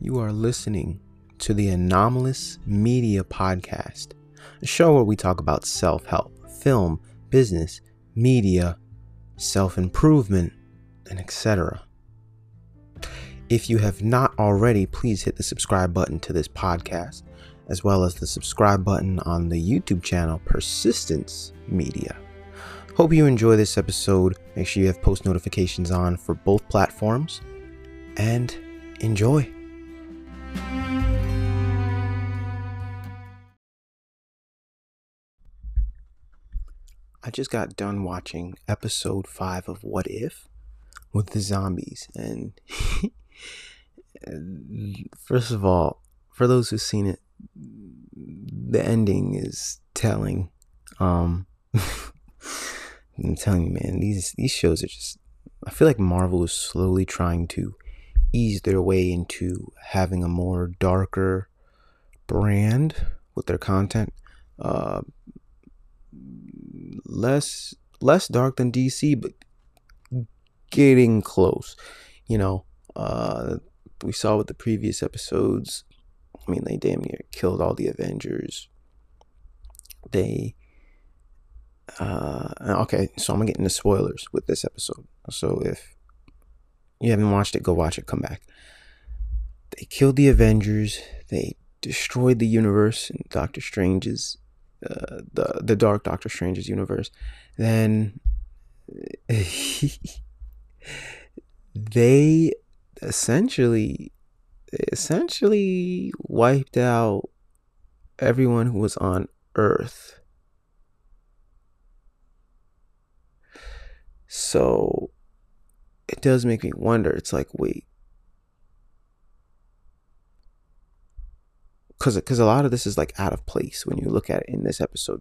You are listening to the Anomalous Media Podcast, a show where we talk about self-help, film, business, media, self-improvement, and etc. If you have not already, please hit the subscribe button to this podcast, as well as the subscribe button on the YouTube channel Persistence Media. Hope you enjoy this episode. Make sure you have post notifications on for both platforms, and enjoy. I just got done watching episode 5 of What If with the zombies, and first of all, for those who've seen it, the ending is telling. I'm telling you, man, these shows are just, I feel like Marvel is slowly trying to ease their way into having a more darker brand with their content. Less dark than DC, but getting close. We saw with the previous episodes, I mean, they damn near killed all the Avengers. Okay, so I'm gonna get into spoilers with this episode. So if you haven't watched it, go watch it, come back. They killed the Avengers. They destroyed the universe in Doctor Strange's the Dark Doctor Strange's universe. Then they essentially wiped out everyone who was on Earth. So it does make me wonder. It's like, wait, because a lot of this is like out of place when you look at it in this episode.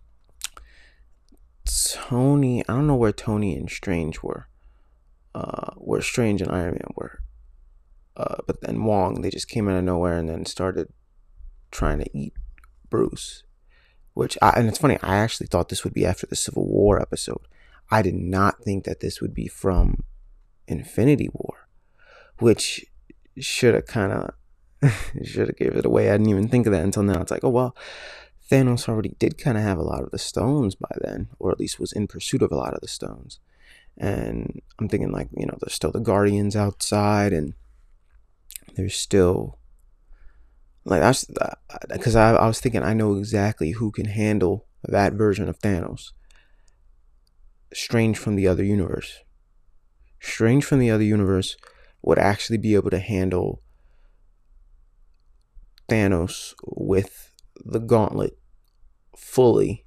Tony, I don't know where Tony and Strange were. Where Strange and Iron Man were. But then Wong, they just came out of nowhere and then started trying to eat Bruce. And it's funny, I actually thought this would be after the Civil War episode. I did not think that this would be from Infinity War, which should have gave it away. I didn't even think of that until now. It's like, oh well, Thanos already did kind of have a lot of the stones by then, or at least was in pursuit of a lot of the stones. And I'm thinking, like, there's still the Guardians outside, and there's still, like, that's because I was thinking, I know exactly who can handle that version of Thanos. Strange from the other universe. Strange from the other universe would actually be able to handle Thanos with the gauntlet fully.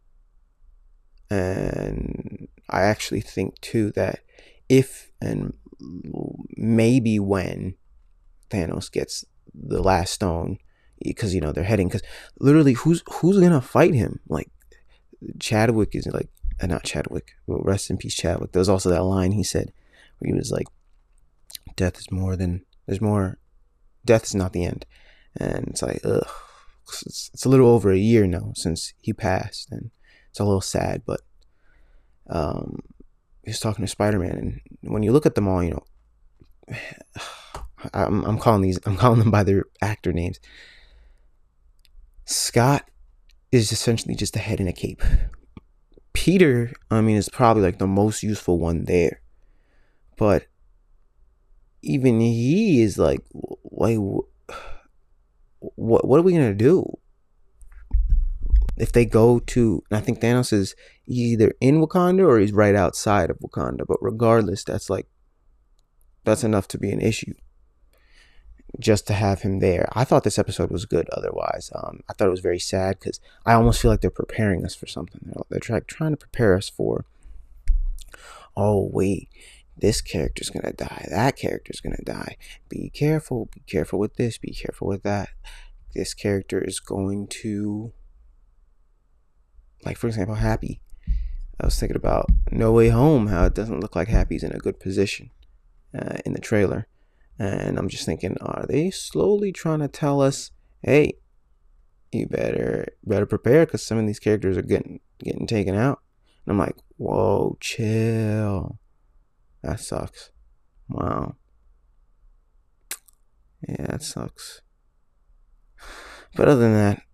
And I actually think too that if and maybe when Thanos gets the last stone, because they're heading, because literally who's gonna fight him? Like, Chadwick is like, not Chadwick, well, rest in peace Chadwick. There was also that line he said where he was like, death is not the end. And it's like, ugh, it's a little over a year now since he passed, and it's a little sad. But he was talking to Spider-Man, and when you look at them all, I'm calling them by their actor names. Scott is essentially just a head in a cape. Peter, is probably like the most useful one there, but even he is like, wait, what are we gonna do if they go to? And I think Thanos is either in Wakanda or he's right outside of Wakanda. But regardless, that's enough to be an issue just to have him there. I thought this episode was good. Otherwise, I thought it was very sad because I almost feel like they're preparing us for something. They're trying to prepare us for, oh wait, this character's gonna die, that character's gonna die, be careful with this, be careful with that. This character is going to, like, for example, Happy. I was thinking about No Way Home, how it doesn't look like Happy's in a good position in the trailer. And I'm just thinking, are they slowly trying to tell us, hey, you better prepare, because some of these characters are getting taken out? And I'm like, whoa, chill. That sucks. Wow. Yeah, that sucks. But other than that,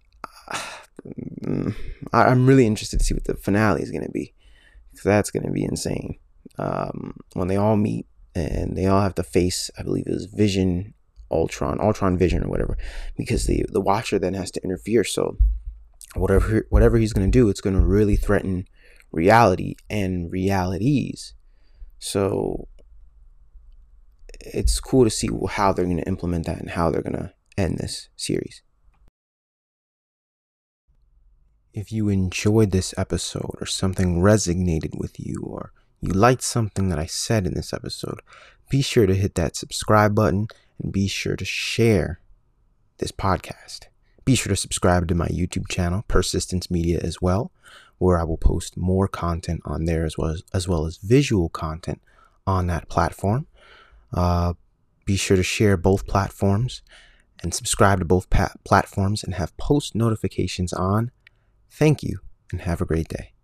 I'm really interested to see what the finale is going to be, because that's going to be insane. When they all meet and they all have to face, I believe it was Vision, Ultron Vision or whatever, because the Watcher then has to interfere. So whatever he's going to do, it's going to really threaten reality and realities. So it's cool to see how they're going to implement that and how they're going to end this series. If you enjoyed this episode or something resonated with you, or you liked something that I said in this episode, be sure to hit that subscribe button and be sure to share this podcast. Be sure to subscribe to my YouTube channel, Persistence Media, as well, where I will post more content on there as well as visual content on that platform. Be sure to share both platforms and subscribe to both platforms and have post notifications on. Thank you and have a great day.